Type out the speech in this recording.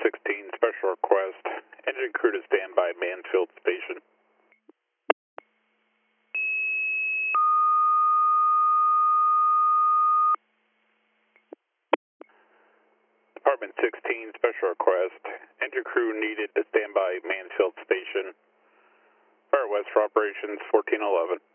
16, special request. Engine crew to stand by Mansfield Station. Department 16, special request. Engine crew needed to stand by Mansfield Station. Fire West for operations 1411.